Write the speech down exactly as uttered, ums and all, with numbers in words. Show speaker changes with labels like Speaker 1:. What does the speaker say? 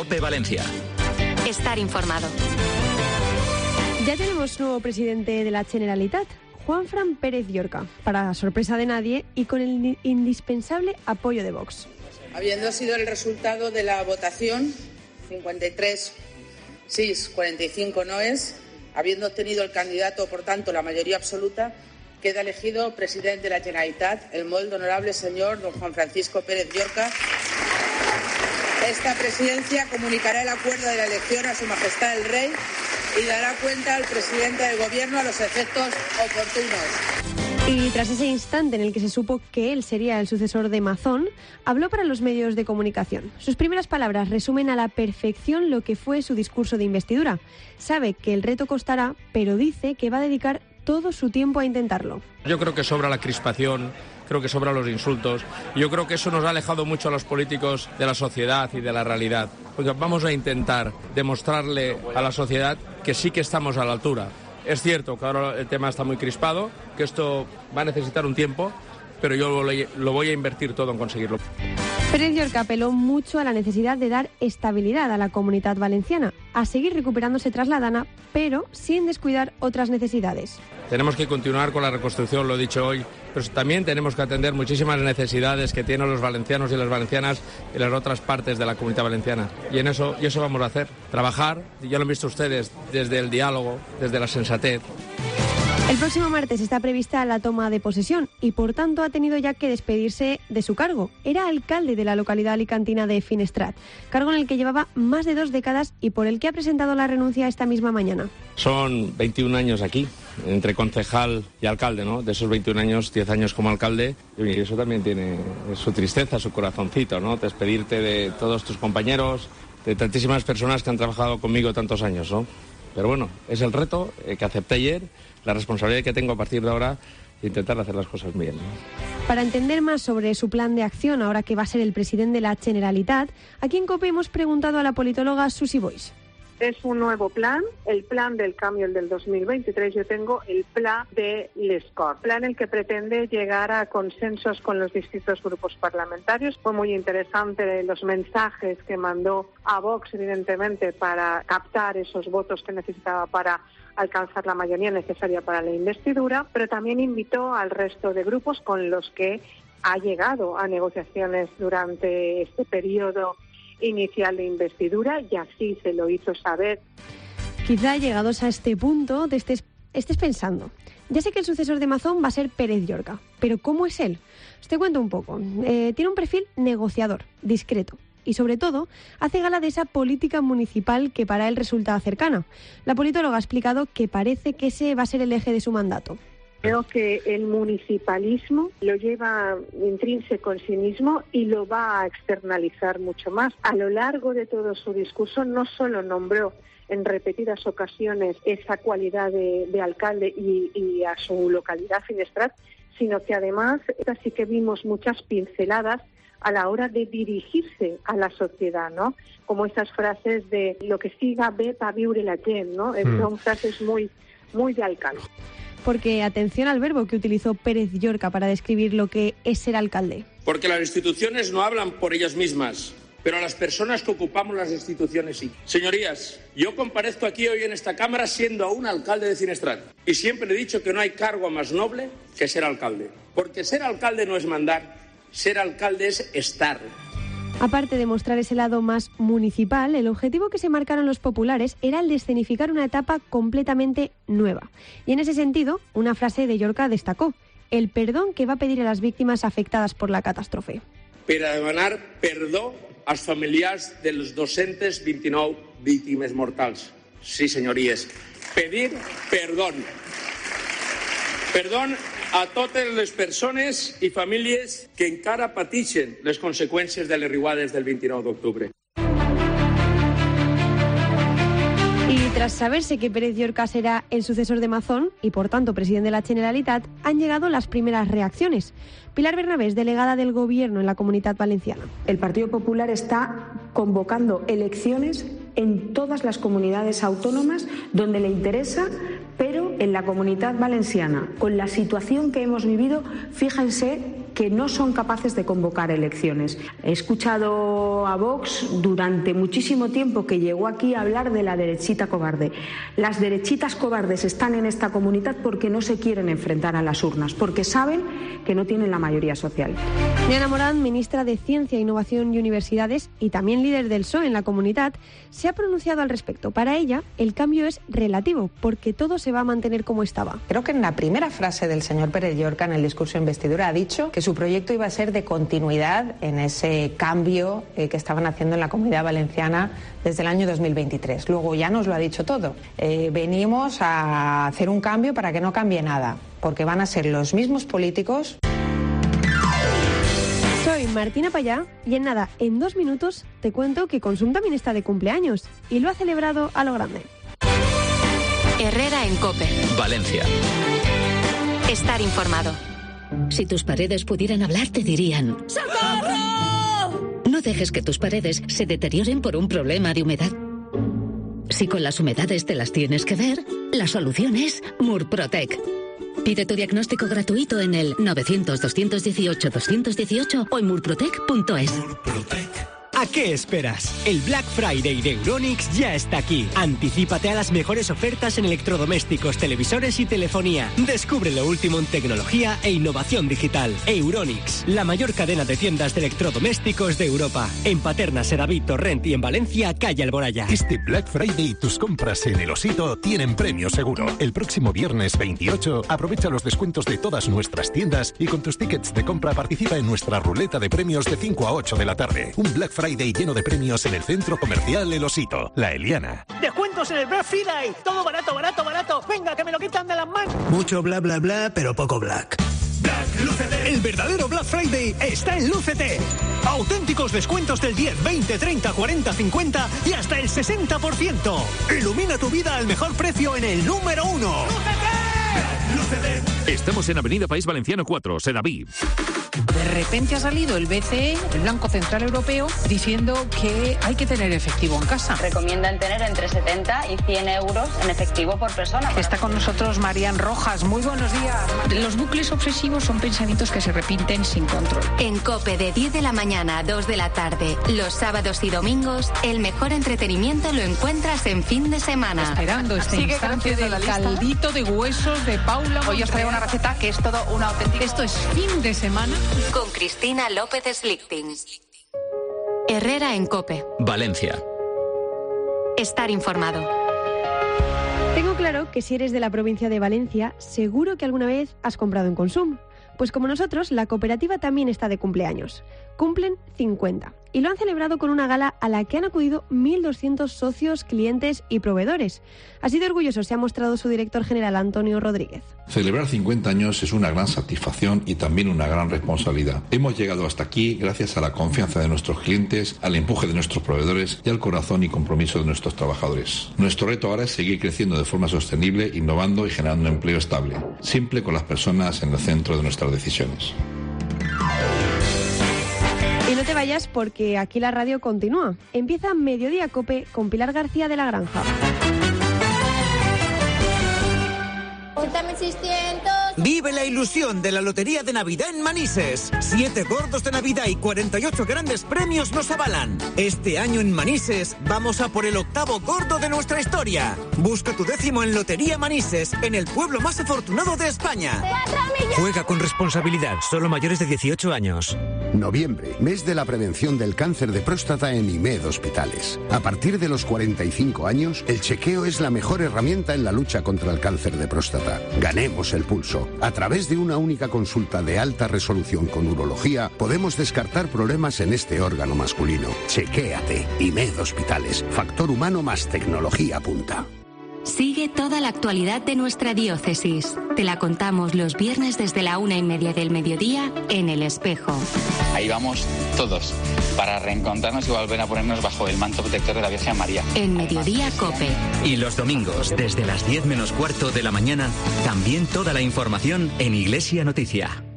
Speaker 1: COPE Valencia.
Speaker 2: Estar informado.
Speaker 3: Ya tenemos nuevo presidente de la Generalitat, Juanfran Pérez Llorca, para sorpresa de nadie y con el indispensable apoyo de Vox.
Speaker 4: Habiendo sido el resultado de la votación, cincuenta y tres sís, cuarenta y cinco noes, habiendo obtenido el candidato, por tanto, la mayoría absoluta, queda elegido presidente de la Generalitat el molt honorable señor don Juan Francisco Pérez Llorca. Esta presidencia comunicará el acuerdo de la elección a Su Majestad el Rey y dará cuenta al presidente del Gobierno a los efectos oportunos.
Speaker 3: Y tras ese instante en el que se supo que él sería el sucesor de Mazón, habló para los medios de comunicación. Sus primeras palabras resumen a la perfección lo que fue su discurso de investidura. Sabe que el reto costará, pero dice que va a dedicar todo su tiempo a intentarlo.
Speaker 5: Yo creo que sobra la crispación, creo que sobran los insultos. Yo creo que eso nos ha alejado mucho a los políticos de la sociedad y de la realidad. Porque vamos a intentar demostrarle a la sociedad que sí que estamos a la altura. Es cierto que ahora el tema está muy crispado, que esto va a necesitar un tiempo, pero yo lo voy a invertir todo en conseguirlo.
Speaker 3: Pérez Llorca apeló mucho a la necesidad de dar estabilidad a la Comunitat Valenciana, a seguir recuperándose tras la Dana, pero sin descuidar otras necesidades.
Speaker 5: Tenemos que continuar con la reconstrucción, lo he dicho hoy, pero también tenemos que atender muchísimas necesidades que tienen los valencianos y las valencianas en las otras partes de la Comunidad Valenciana. Y en eso, y eso vamos a hacer, trabajar, y ya lo han visto ustedes, desde el diálogo, desde la sensatez.
Speaker 3: El próximo martes está prevista la toma de posesión y, por tanto, ha tenido ya que despedirse de su cargo. Era alcalde de la localidad alicantina de Finestrat, cargo en el que llevaba más de dos décadas y por el que ha presentado la renuncia esta misma mañana.
Speaker 5: Son veintiún años aquí, entre concejal y alcalde, ¿no? De esos veintiún años, diez años como alcalde, y eso también tiene su tristeza, su corazoncito, ¿no? Despedirte de todos tus compañeros, de tantísimas personas que han trabajado conmigo tantos años, ¿no? Pero bueno, es el reto que acepté ayer, la responsabilidad que tengo a partir de ahora de intentar hacer las cosas bien, ¿no?
Speaker 3: Para entender más sobre su plan de acción ahora que va a ser el presidente de la Generalitat, aquí en COPE hemos preguntado a la politóloga Susi Boix.
Speaker 6: Es un nuevo plan, el plan del cambio, el del dos mil veintitrés. Yo tengo el plan de l'Escort, plan en el que pretende llegar a consensos con los distintos grupos parlamentarios. Fue muy interesante los mensajes que mandó a Vox, evidentemente, para captar esos votos que necesitaba para alcanzar la mayoría necesaria para la investidura, pero también invitó al resto de grupos con los que ha llegado a negociaciones durante este periodo inicial de investidura, y así se lo hizo saber.
Speaker 3: Quizá llegados a este punto te estés, estés pensando, ya sé que el sucesor de Mazón va a ser Pérez Llorca, pero ¿cómo es él? Os te cuento un poco. Eh, tiene un perfil negociador, discreto, y sobre todo hace gala de esa política municipal que para él resulta cercana. La politóloga ha explicado que parece que ese va a ser el eje de su mandato.
Speaker 6: Creo que el municipalismo lo lleva intrínseco en sí mismo y lo va a externalizar mucho más. A lo largo de todo su discurso no solo nombró en repetidas ocasiones esa cualidad de, de alcalde y, y a su localidad Finestrat, sino que además sí que vimos muchas pinceladas a la hora de dirigirse a la sociedad, ¿no? Como esas frases de lo que siga ve pa viure la gent, ¿no? Mm. Son frases muy, muy de alcalde.
Speaker 3: Porque atención al verbo que utilizó Pérez Llorca para describir lo que es ser alcalde.
Speaker 7: Porque las instituciones no hablan por ellas mismas, pero a las personas que ocupamos las instituciones sí. Señorías, yo comparezco aquí hoy en esta Cámara siendo aún alcalde de Finestrat. Y siempre he dicho que no hay cargo más noble que ser alcalde. Porque ser alcalde no es mandar, ser alcalde es estar.
Speaker 3: Aparte de mostrar ese lado más municipal, el objetivo que se marcaron los populares era el de escenificar una etapa completamente nueva. Y en ese sentido, una frase de Llorca destacó: el perdón que va a pedir a las víctimas afectadas por la catástrofe.
Speaker 7: Per a demanar perdó als familiars de los dos-centes vint-i-nou víctimes mortals. Sí, señories. Pedir perdón. Perdón a totes les persones i famílies que encara pateixen les conseqüències de les riuades del vint-i-nou d'octubre.
Speaker 3: Y tras saberse que Pérez Llorca será el sucesor de Mazón y por tanto presidente de la Generalitat, han llegado las primeras reacciones. Pilar Bernabés, delegada del Gobierno en la Comunitat Valenciana.
Speaker 8: El Partido Popular está convocando elecciones en todas las comunidades autónomas donde le interesa, pero en la Comunitat Valenciana, con la situación que hemos vivido, fíjense que no son capaces de convocar elecciones. He escuchado a Vox durante muchísimo tiempo que llegó aquí a hablar de la derechita cobarde. Las derechitas cobardes están en esta comunidad porque no se quieren enfrentar a las urnas, porque saben que no tienen la mayoría social.
Speaker 3: Diana Morán, ministra de Ciencia, Innovación y Universidades y también líder del P S O E en la comunidad, se ha pronunciado al respecto. Para ella, el cambio es relativo, porque todo se va a mantener como estaba.
Speaker 1: Creo que en la primera frase del señor Pérez Llorca en el discurso de investidura ha dicho que su proyecto iba a ser de continuidad en ese cambio eh, que estaban haciendo en la Comunidad Valenciana desde el año dos mil veintitrés. Luego ya nos lo ha dicho todo. Eh, venimos a hacer un cambio para que no cambie nada, porque van a ser los mismos políticos.
Speaker 3: Soy Martina Payá y en nada, en dos minutos, te cuento que Consum también está de cumpleaños y lo ha celebrado a lo grande.
Speaker 2: Herrera en COPE.
Speaker 9: Valencia.
Speaker 2: Estar informado.
Speaker 10: Si tus paredes pudieran hablar, te dirían: ¡socorro! No dejes que tus paredes se deterioren por un problema de humedad. Si con las humedades te las tienes que ver, la solución es Murprotec. Pide tu diagnóstico gratuito en el novecientos, doscientos dieciocho, doscientos dieciocho o en murprotec punto es.
Speaker 11: ¿A qué esperas? El Black Friday de Euronics ya está aquí. Anticípate a las mejores ofertas en electrodomésticos, televisores y telefonía. Descubre lo último en tecnología e innovación digital. Euronics, la mayor cadena de tiendas de electrodomésticos de Europa. En Paterna, Sedaví, Torrent y en Valencia, calle Alboraya.
Speaker 12: Este Black Friday tus compras en El Osito tienen premio seguro. El próximo viernes veintiocho aprovecha los descuentos de todas nuestras tiendas y con tus tickets de compra participa en nuestra ruleta de premios de cinco a ocho de la tarde. Un Black Friday Friday lleno de premios en el centro comercial El Osito, La Eliana.
Speaker 13: ¡Descuentos en el Black Friday! ¡Todo barato, barato, barato! ¡Venga, que me lo quitan de las manos!
Speaker 14: Mucho bla, bla, bla, pero poco black.
Speaker 13: Black Lucete. El verdadero Black Friday está en Lucete. Auténticos descuentos del diez, veinte, treinta, cuarenta, cincuenta y hasta el sesenta por ciento. Ilumina tu vida al mejor precio en el número uno.
Speaker 15: ¡Lucete! Estamos en Avenida País Valenciano cuatro, Sedaví.
Speaker 16: De repente ha salido el B C E, el Banco Central Europeo, diciendo que hay que tener efectivo en casa.
Speaker 17: Recomiendan tener entre setenta y cien euros en efectivo por persona.
Speaker 16: Está con nosotros Marian Rojas. Muy buenos días. Los bucles obsesivos son pensamientos que se repiten sin control.
Speaker 2: En COPE de diez de la mañana a dos de la tarde, los sábados y domingos, el mejor entretenimiento lo encuentras en fin de semana.
Speaker 16: Esperando este Sigue instante del caldito de huesos de Paula.
Speaker 18: Hoy os traigo una receta que es todo una auténtica...
Speaker 16: Esto es fin de semana.
Speaker 2: Con Cristina López Slichting. Herrera en COPE.
Speaker 9: Valencia.
Speaker 2: Estar informado.
Speaker 3: Tengo claro que si eres de la provincia de Valencia, seguro que alguna vez has comprado en Consum. Pues como nosotros, la cooperativa también está de cumpleaños. Cumplen cincuenta. Y lo han celebrado con una gala a la que han acudido mil doscientos socios, clientes y proveedores. Así de orgulloso se ha mostrado su director general, Antonio Rodríguez.
Speaker 19: Celebrar cincuenta años es una gran satisfacción y también una gran responsabilidad. Hemos llegado hasta aquí gracias a la confianza de nuestros clientes, al empuje de nuestros proveedores y al corazón y compromiso de nuestros trabajadores. Nuestro reto ahora es seguir creciendo de forma sostenible, innovando y generando empleo estable, siempre con las personas en el centro de nuestras decisiones.
Speaker 3: Y no te vayas porque aquí la radio continúa. Empieza Mediodía COPE con Pilar García de la Granja.
Speaker 20: Vive la ilusión de la Lotería de Navidad en Manises. Siete gordos de Navidad y cuarenta y ocho grandes premios nos avalan. Este año en Manises vamos a por el octavo gordo de nuestra historia. Busca tu décimo en Lotería Manises, en el pueblo más afortunado de España.
Speaker 21: Juega con responsabilidad, solo mayores de dieciocho años.
Speaker 22: Noviembre, mes de la prevención del cáncer de próstata en I M E D Hospitales. A partir de los cuarenta y cinco años, el chequeo es la mejor herramienta en la lucha contra el cáncer de próstata. Ganemos el pulso. A través de una única consulta de alta resolución con urología, podemos descartar problemas en este órgano masculino. Chequéate. I M E D Hospitales. Factor humano más tecnología punta.
Speaker 2: Sigue toda la actualidad de nuestra diócesis. Te la contamos los viernes desde la una y media del mediodía en El Espejo.
Speaker 23: Ahí vamos todos para reencontrarnos y volver a ponernos bajo el manto protector de la Virgen María.
Speaker 2: En Mediodía COPE.
Speaker 9: Y los domingos, desde las diez menos cuarto de la mañana, también toda la información en Iglesia Noticia.